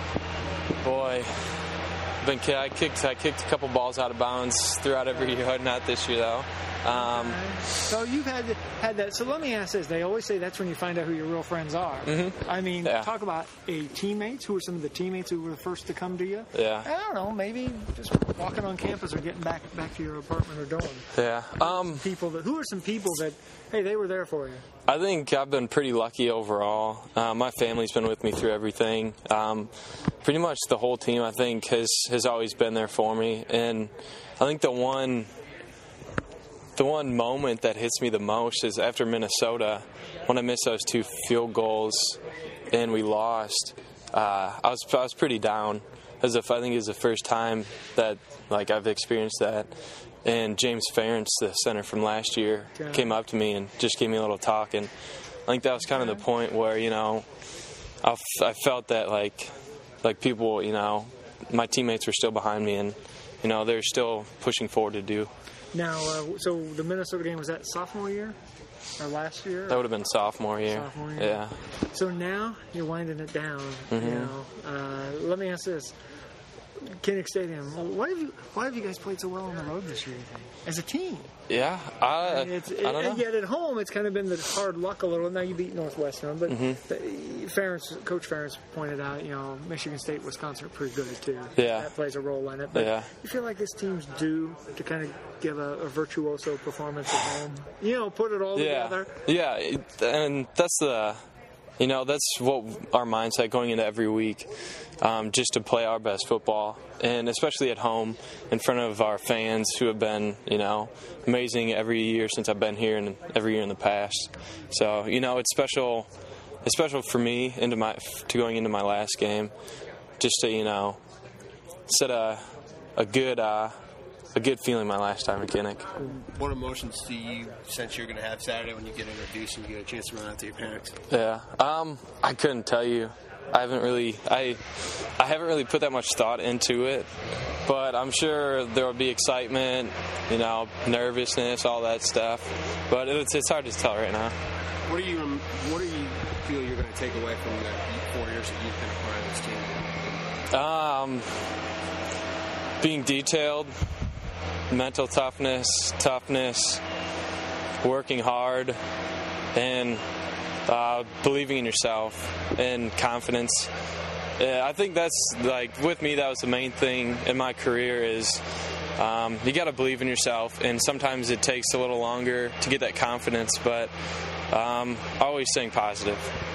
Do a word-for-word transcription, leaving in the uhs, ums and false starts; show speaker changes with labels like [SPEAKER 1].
[SPEAKER 1] Boy, been I kicked I kicked a couple balls out of bounds throughout every year. Not this year though. Um,
[SPEAKER 2] so you've had had that. So let me ask this: they always say that's when you find out who your real friends are.
[SPEAKER 1] Mm-hmm.
[SPEAKER 2] I mean,
[SPEAKER 1] yeah.
[SPEAKER 2] talk about a teammates. Who are some of the teammates who were the first to come to you?
[SPEAKER 1] Yeah.
[SPEAKER 2] I don't know. Maybe just walking on campus or getting back back to your apartment or dorm.
[SPEAKER 1] Yeah. Um,
[SPEAKER 2] people that who are some people that hey they were there for you?
[SPEAKER 1] I think I've been pretty lucky overall. Uh, my family's been with me through everything. Um, pretty much the whole team, I think, has has always been there for me. And I think the one. The one moment that hits me the most is after Minnesota, when I missed those two field goals and we lost. Uh, I was I was pretty down. As if I think it was the first time that like I've experienced that. And James Ferentz, the center from last year, yeah. came up to me and just gave me a little talk. And I think that was kind of the point where you know I, f- I felt that like like people you know my teammates were still behind me and you know they're still pushing forward to do.
[SPEAKER 2] Now, uh, so the Minnesota game, was that sophomore year or last year?
[SPEAKER 1] That would have been sophomore year.
[SPEAKER 2] Sophomore year.
[SPEAKER 1] Yeah.
[SPEAKER 2] So now you're winding it down.
[SPEAKER 1] Mm-hmm.
[SPEAKER 2] You know, uh, let me ask this: Kinnick Stadium. Why have you Why have you guys played so well on the road this year? You think? As a team?
[SPEAKER 1] Yeah, I,
[SPEAKER 2] it's,
[SPEAKER 1] I don't know.
[SPEAKER 2] And yet at home, it's kind of been the hard luck a little. Now you beat Northwestern, but
[SPEAKER 1] mm-hmm.
[SPEAKER 2] the, Ferentz, Coach Ferentz pointed out, you know, Michigan State, Wisconsin are pretty good too.
[SPEAKER 1] Yeah,
[SPEAKER 2] that plays a role in it. But
[SPEAKER 1] yeah.
[SPEAKER 2] you feel like this team's due to kind of give a, a virtuoso performance at home. You know, put it all
[SPEAKER 1] yeah.
[SPEAKER 2] together.
[SPEAKER 1] Yeah, and that's the, you know, that's what our mindset going into every week, um, just to play our best football, and especially at home in front of our fans who have been, you know, amazing every year since I've been here and every year in the past. So, you know, it's special. It's special for me into my to going into my last game, just to you know, set a a good. Uh, A good feeling my last time at Kinnick.
[SPEAKER 3] What emotions do you sense you're going to have Saturday when you get introduced and you get a chance to run out to your parents?
[SPEAKER 1] Yeah, um, I couldn't tell you. I haven't really, I, I haven't really put that much thought into it. But I'm sure there will be excitement, you know, nervousness, all that stuff. But it's it's hard to tell right now.
[SPEAKER 3] What do you What do you feel you're going to take away from the four years that you've been a part of this team?
[SPEAKER 1] Um, being detailed. Mental toughness, toughness, working hard, and uh, believing in yourself and confidence. Yeah, I think that's, like, with me, that was the main thing in my career is um, you got to believe in yourself, and sometimes it takes a little longer to get that confidence, but um, always staying positive.